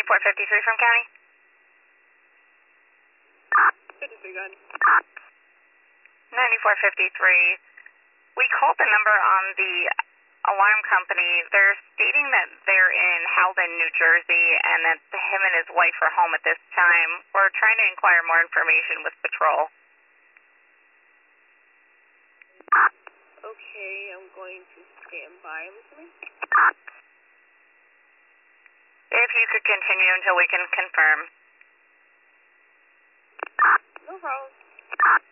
9453 from county. 53, go ahead. 9453. We called the number on the alarm company. They're stating that they're in Haldon, New Jersey, and that him and his wife are home at this time. We're trying to inquire more information with patrol. Okay, I'm going to stand by. I'm listening. If you could continue until we can confirm. No problem.